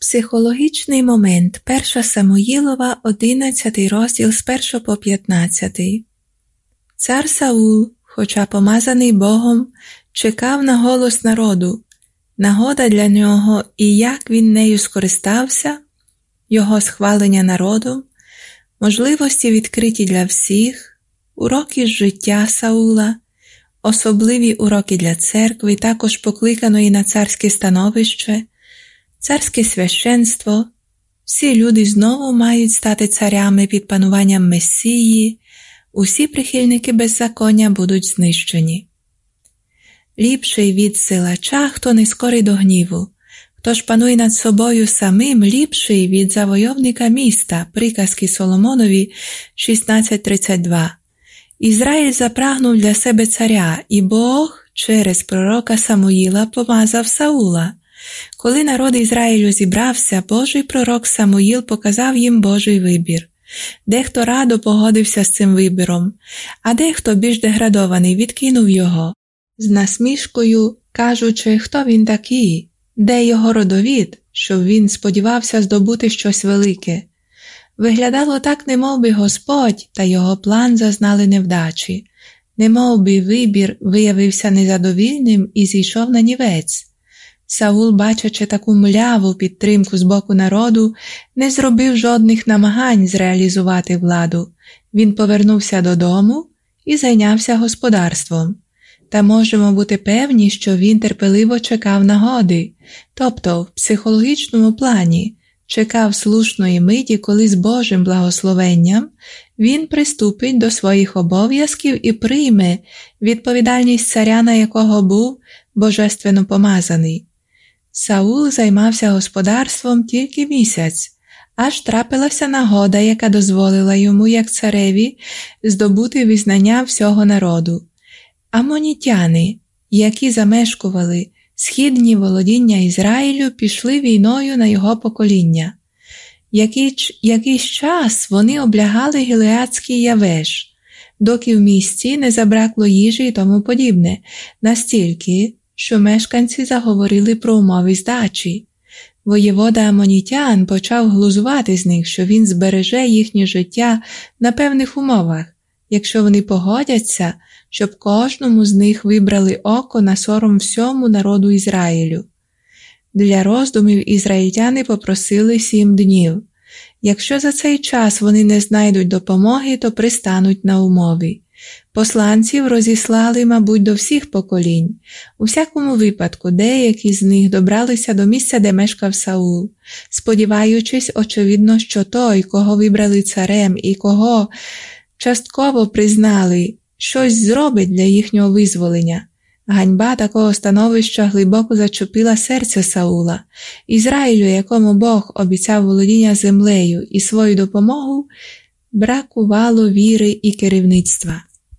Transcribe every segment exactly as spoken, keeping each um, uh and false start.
Психологічний момент. Перша Самуїлова, одинадцятий розділ з першого по п'ятнадцятий. Цар Саул, хоча помазаний Богом, чекав на голос народу. Нагода для нього і як він нею скористався, його схвалення народом, можливості відкриті для всіх, уроки з життя Саула, особливі уроки для церкви, також покликаної на царське становище, царське священство. Всі люди знову мають стати царями під пануванням Месії, усі прихильники беззаконня будуть знищені. Ліпший від силача, хто не скорий до гніву, хто ж панує над собою самим, ліпший від завойовника міста. Приказки Соломонові шістнадцять тридцять два. Ізраїль запрагнув для себе царя, і Бог через пророка Самуїла помазав Саула. Коли народ Ізраїлю зібрався, Божий пророк Самуїл показав їм Божий вибір. Дехто радо погодився з цим вибором, а дехто більш деградований відкинув його, з насмішкою кажучи, хто він такий, де його родовід, щоб він сподівався здобути щось велике. Виглядало так, немов би Господь та його план зазнали невдачі, немов би вибір виявився незадовільним і зійшов на нівець. Саул, бачачи таку мляву підтримку з боку народу, не зробив жодних намагань зреалізувати владу. Він повернувся додому і зайнявся господарством. Та можемо бути певні, що він терпеливо чекав нагоди, тобто в психологічному плані, чекав слушної миті, коли з Божим благословенням він приступить до своїх обов'язків і прийме відповідальність царя, на якого був божественно помазаний. Саул займався господарством тільки місяць, аж трапилася нагода, яка дозволила йому, як цареві, здобути визнання всього народу. Амонітяни, які замешкували східні володіння Ізраїлю, пішли війною на його покоління. Який, якийсь час вони облягали Гілеадський Явеш, доки в місті не забракло їжі і тому подібне, настільки, що мешканці заговорили про умови здачі. Воєвода Амонітян почав глузувати з них, що він збереже їхнє життя на певних умовах, якщо вони погодяться, щоб кожному з них вибрали око на сором всьому народу Ізраїлю. Для роздумів ізраїльтяни попросили сім днів. Якщо за цей час вони не знайдуть допомоги, то пристануть на умови. Посланців розіслали, мабуть, до всіх поколінь. У всякому випадку, деякі з них добралися до місця, де мешкав Саул, сподіваючись, очевидно, що той, кого вибрали царем і кого частково признали, щось зробить для їхнього визволення. Ганьба такого становища глибоко зачепила серце Саула. Ізраїлю, якому Бог обіцяв володіння землею і свою допомогу, бракувало віри і керівництва.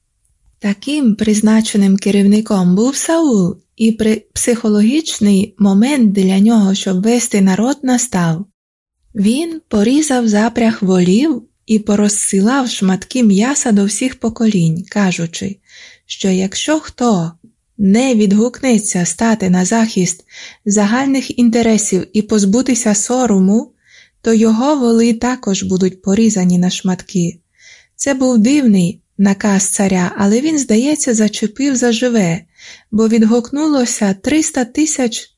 Таким призначеним керівником був Саул, і психологічний момент для нього, щоб вести народ, настав. Він порізав запряг волів і порозсилав шматки м'яса до всіх поколінь, кажучи, що якщо хто не відгукнеться стати на захист загальних інтересів і позбутися сорому, то його воли також будуть порізані на шматки. Це був дивний наказ царя, але він, здається, зачепив заживе, бо відгукнулося триста тисяч,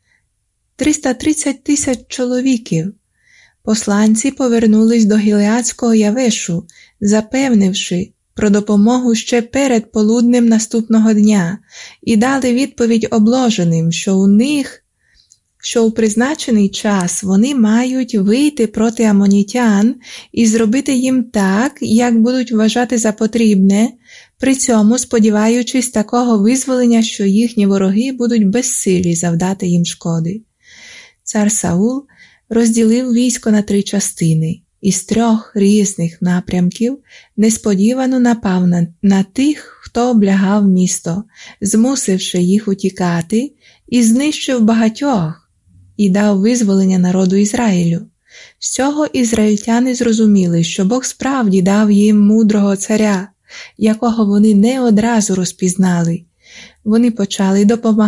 триста тридцять тисяч чоловіків. Посланці повернулись до Гілеадського Явешу, запевнивши про допомогу ще перед полуднем наступного дня, і дали відповідь обложеним, що у них, що у призначений час вони мають вийти проти амонітян і зробити їм так, як будуть вважати за потрібне, при цьому сподіваючись такого визволення, що їхні вороги будуть безсилі завдати їм шкоди. Цар Саул розділив військо на три частини, із трьох різних напрямків несподівано напав на, на тих, хто облягав місто, змусивши їх утікати, і знищив багатьох, і дав визволення народу Ізраїлю. З цього ізраїльтяни зрозуміли, що Бог справді дав їм мудрого царя, якого вони не одразу розпізнали. Вони почали допомагати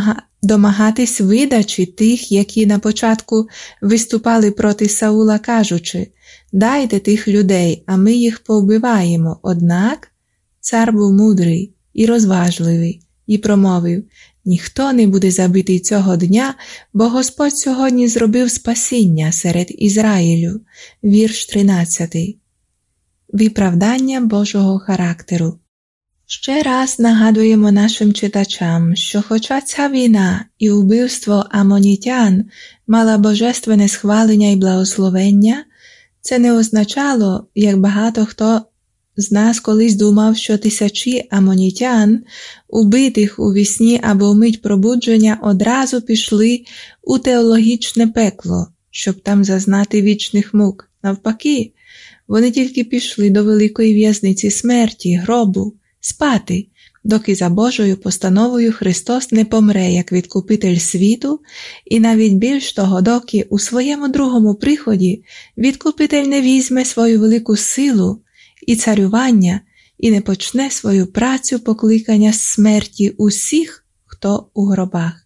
домагатись видачі тих, які на початку виступали проти Саула, кажучи: «Дайте тих людей, а ми їх повбиваємо». Однак цар був мудрий і розважливий і промовив: «Ніхто не буде забитий цього дня, бо Господь сьогодні зробив спасіння серед Ізраїлю». Вірш тринадцятий. Виправдання Божого характеру. Ще раз нагадуємо нашим читачам, що хоча ця війна і вбивство амонітян мала божественне схвалення і благословення, це не означало, як багато хто з нас колись думав, що тисячі амонітян, убитих у вісні або в мить пробудження, одразу пішли у теологічне пекло, щоб там зазнати вічних мук. Навпаки, вони тільки пішли до великої в'язниці смерті, гробу, спати, доки за Божою постановою Христос не помре як відкупитель світу, і навіть більш того, доки у своєму другому приході відкупитель не візьме свою велику силу і царювання і не почне свою працю покликання з смерті усіх, хто у гробах.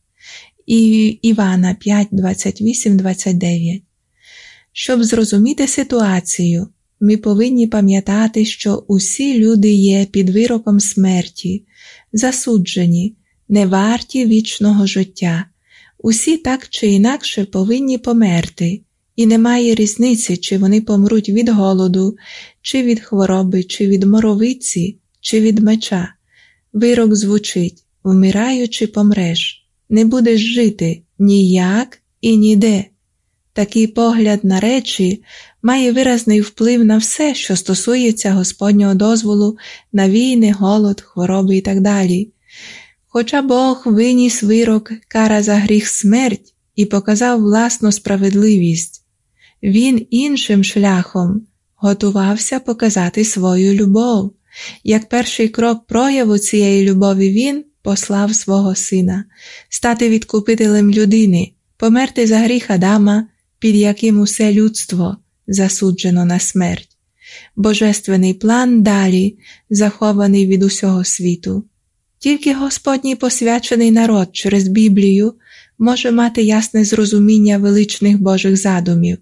І Івана п'ять, двадцять вісім, двадцять дев'ять. Щоб зрозуміти ситуацію, ми повинні пам'ятати, що усі люди є під вироком смерті, засуджені, не варті вічного життя. Усі так чи інакше повинні померти, і немає різниці, чи вони помруть від голоду, чи від хвороби, чи від моровиці, чи від меча. Вирок звучить: вмираючи помреш, не будеш жити ніяк і ніде. Такий погляд на речі має виразний вплив на все, що стосується Господнього дозволу на війни, голод, хвороби і так далі. Хоча Бог виніс вирок, кара за гріх смерть, і показав власну справедливість, Він іншим шляхом готувався показати свою любов. Як перший крок прояву цієї любові Він послав свого Сина, стати відкупителем людини, померти за гріх Адама, під яким усе людство засуджено на смерть. Божественний план далі захований від усього світу. Тільки Господній посвячений народ через Біблію може мати ясне зрозуміння величних Божих задумів.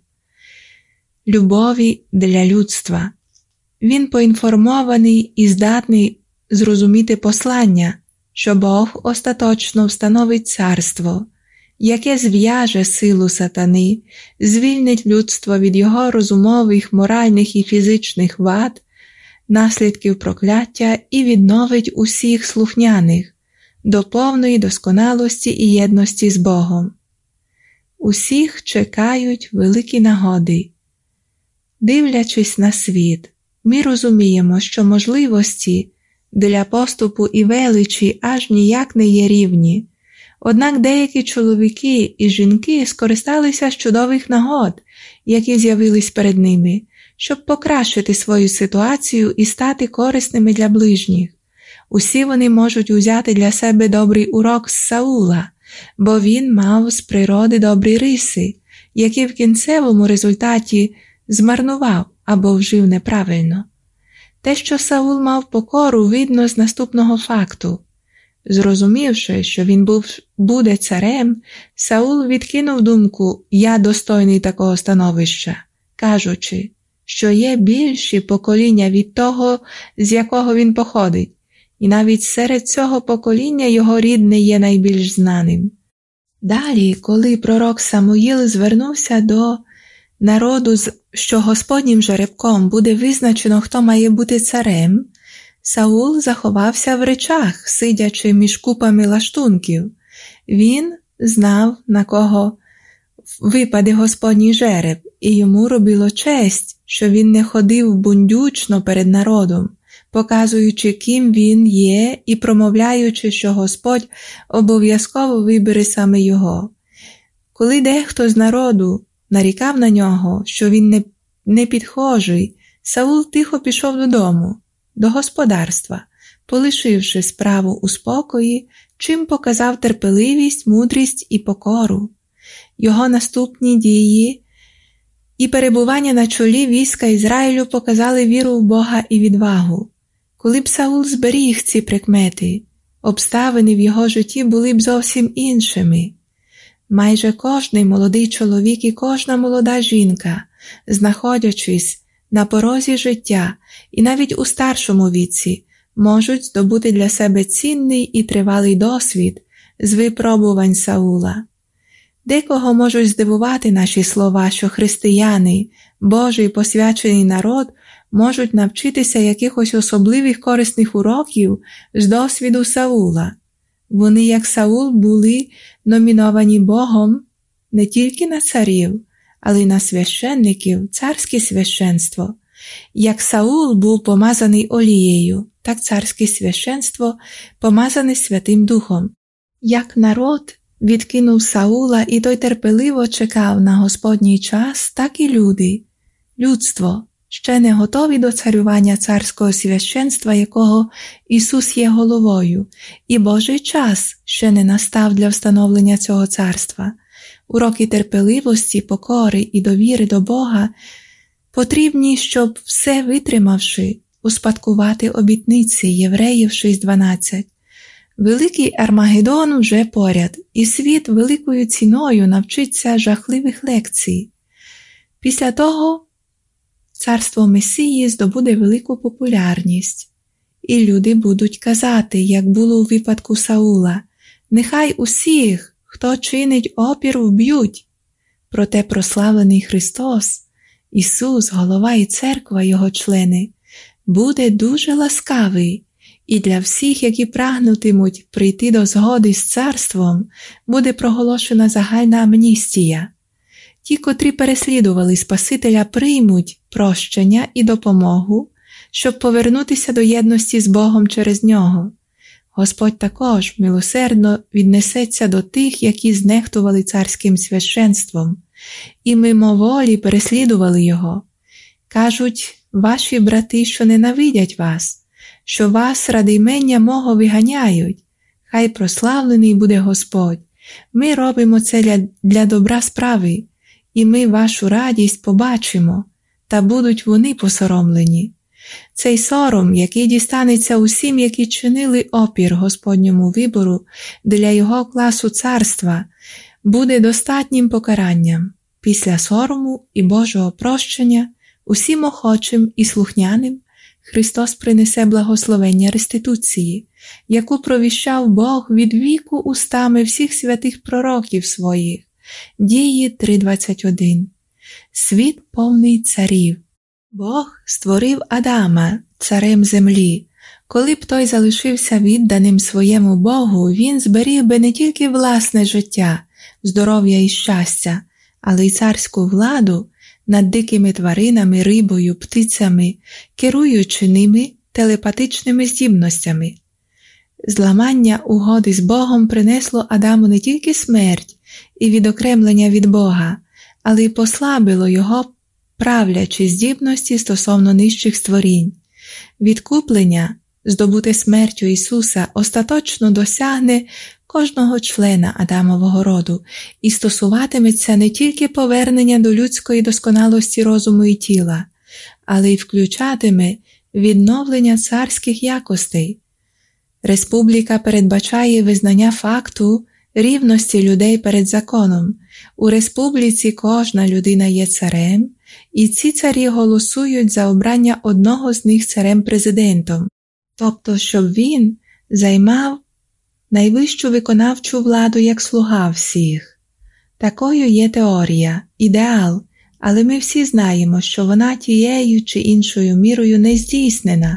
Любові для людства. Він поінформований і здатний зрозуміти послання, що Бог остаточно встановить царство, яке зв'яже силу сатани, звільнить людство від його розумових, моральних і фізичних вад, наслідків прокляття і відновить усіх слухняних до повної досконалості і єдності з Богом. Усіх чекають великі нагоди. Дивлячись на світ, ми розуміємо, що можливості для поступу і величі аж ніяк не є рівні. Однак деякі чоловіки і жінки скористалися з чудових нагод, які з'явились перед ними, щоб покращити свою ситуацію і стати корисними для ближніх. Усі вони можуть узяти для себе добрий урок з Саула, бо він мав з природи добрі риси, які в кінцевому результаті змарнував або вжив неправильно. Те, що Саул мав покору, видно з наступного факту. Зрозумівши, що він був, буде царем, Саул відкинув думку «я достойний такого становища», кажучи, що є більші покоління від того, з якого він походить, і навіть серед цього покоління його рід не є найбільш знаним. Далі, коли пророк Самуїл звернувся до народу, що Господнім жеребком буде визначено, хто має бути царем, Саул заховався в речах, сидячи між купами лаштунків. Він знав, на кого випаде Господній жереб, і йому робило честь, що він не ходив бундючно перед народом, показуючи, ким він є і промовляючи, що Господь обов'язково вибере саме його. Коли дехто з народу нарікав на нього, що він не, не підхожий, Саул тихо пішов додому, до господарства, полишивши справу у спокої, чим показав терпеливість, мудрість і покору. Його наступні дії і перебування на чолі війська Ізраїлю показали віру в Бога і відвагу. Коли б Саул зберіг ці прикмети, обставини в його житті були б зовсім іншими. Майже кожний молодий чоловік і кожна молода жінка, знаходячись на порозі життя і навіть у старшому віці, можуть здобути для себе цінний і тривалий досвід з випробувань Саула. Декого можуть здивувати наші слова, що християни, Божий посвячений народ, можуть навчитися якихось особливих корисних уроків з досвіду Саула. Вони, як Саул, були номіновані Богом не тільки на царів, але й на священників, царське священство. Як Саул був помазаний олією, так царське священство помазане Святим Духом. Як народ відкинув Саула і той терпеливо чекав на Господній час, так і люди, людство, ще не готові до царювання царського священства, якого Ісус є головою, і Божий час ще не настав для встановлення цього царства. Уроки терпеливості, покори і довіри до Бога потрібні, щоб, все витримавши, успадкувати обітниці Євреїв шість дванадцять. Великий Армагеддон вже поряд, і світ великою ціною навчиться жахливих лекцій. Після того царство Месії здобуде велику популярність, і люди будуть казати, як було у випадку Саула: «Нехай усіх, хто чинить опір, вб'ють». Проте прославлений Христос, Ісус, голова і церква, його члени, буде дуже ласкавий, і для всіх, які прагнутимуть прийти до згоди з царством, буде проголошена загальна амністія. Ті, котрі переслідували Спасителя, приймуть прощення і допомогу, щоб повернутися до єдності з Богом через нього. Господь також милосердно віднесеться до тих, які знехтували царським священством і мимоволі переслідували його. Кажуть ваші брати, що ненавидять вас, що вас ради імення мого виганяють. Хай прославлений буде Господь. Ми робимо це для, для добра справи, і ми вашу радість побачимо, та будуть вони посоромлені. Цей сором, який дістанеться усім, які чинили опір Господньому вибору для його класу царства, буде достатнім покаранням. Після сорому і Божого прощення усім охочим і слухняним Христос принесе благословення реституції, яку провіщав Бог від віку устами всіх святих пророків своїх. Дії три двадцять один. Світ повний царів. Бог створив Адама царем землі. Коли б той залишився відданим своєму Богу, він зберіг би не тільки власне життя, здоров'я і щастя, але й царську владу над дикими тваринами, рибою, птицями, керуючи ними телепатичними здібностями. Зламання угоди з Богом принесло Адаму не тільки смерть і відокремлення від Бога, але й послабило його правлячі здібності стосовно нижчих створінь. Відкуплення, здобуте смертю Ісуса, остаточно досягне кожного члена Адамового роду і стосуватиметься не тільки повернення до людської досконалості розуму і тіла, але й включатиме відновлення царських якостей. Республіка передбачає визнання факту рівності людей перед законом. У республіці кожна людина є царем, і ці царі голосують за обрання одного з них царем-президентом, тобто щоб він займав найвищу виконавчу владу як слуга всіх. Такою є теорія, ідеал, але ми всі знаємо, що вона тією чи іншою мірою не здійснена.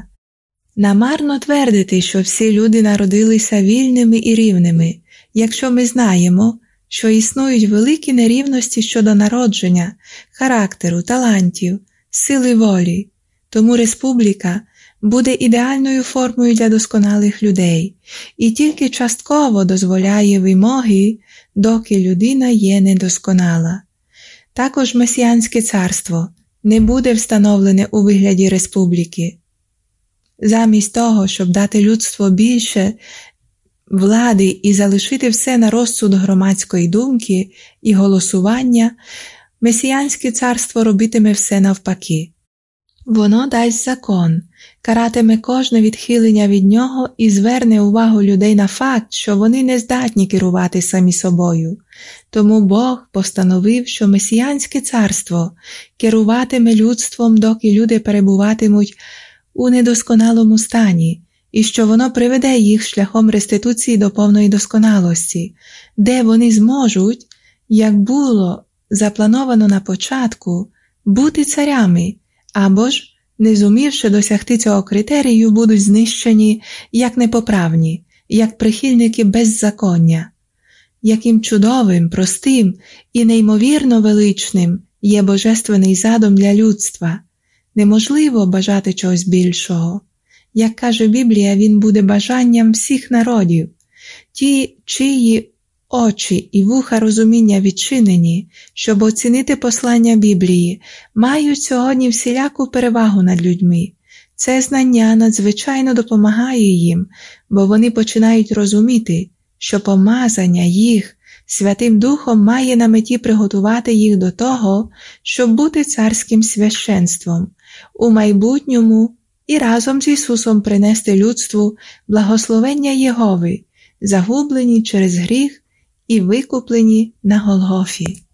Намарно твердити, що всі люди народилися вільними і рівними, якщо ми знаємо, що існують великі нерівності щодо народження, характеру, талантів, сили волі. Тому республіка буде ідеальною формою для досконалих людей і тільки частково дозволяє вимоги, доки людина є недосконала. Також месіанське царство не буде встановлене у вигляді республіки. Замість того, щоб дати людству більше влади і залишити все на розсуд громадської думки і голосування, месіанське царство робитиме все навпаки. Воно дасть закон, каратиме кожне відхилення від нього і зверне увагу людей на факт, що вони не здатні керувати самі собою. Тому Бог постановив, що Месіянське царство керуватиме людством, доки люди перебуватимуть у недосконалому стані, і що воно приведе їх шляхом реституції до повної досконалості, де вони зможуть, як було заплановано на початку, бути царями, або ж, не зумівши досягти цього критерію, будуть знищені як непоправні, як прихильники беззаконня. Яким чудовим, простим і неймовірно величним є божественний задум для людства. Неможливо бажати чогось більшого. Як каже Біблія, він буде бажанням всіх народів. Ті, чиї очі і вуха розуміння відчинені, щоб оцінити послання Біблії, мають сьогодні всіляку перевагу над людьми. Це знання надзвичайно допомагає їм, бо вони починають розуміти, що помазання їх Святим Духом має на меті приготувати їх до того, щоб бути царським священством у майбутньому і разом з Ісусом принести людству благословення Єгови, загублені через гріх і викуплені на Голгофі.